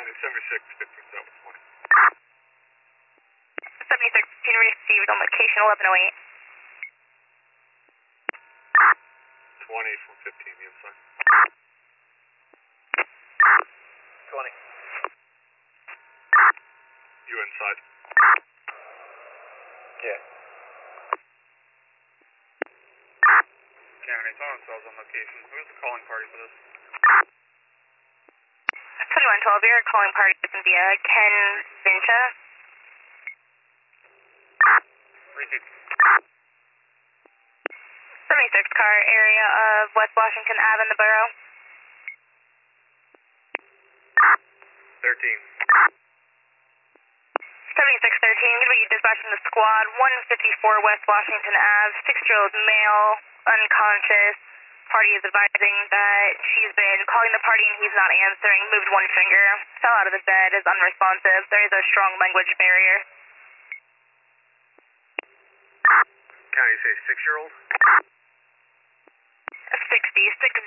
76, 5720. 76, received on location 1108. 20 from 15, the inside. 20. You inside. Yeah. County, someone sells on location. Who's the calling party for this? 2112, your calling party is going to be Ken Vincha. Repeat. 76 car area of West Washington Ave in the borough. 13. 7613, going to be dispatching the squad, 154 West Washington Ave, 6-year-old male, unconscious. Party is advising that she's been calling the party and he's not answering, moved one finger, fell out of the bed, is unresponsive. There is a strong language barrier. County, you say 6-year-old? 60.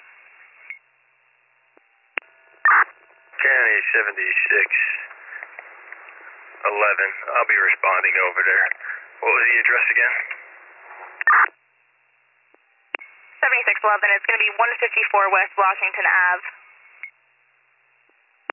County 76. 11. I'll be responding over there. What was the address again? 7611, it's going to be 154 West Washington Ave.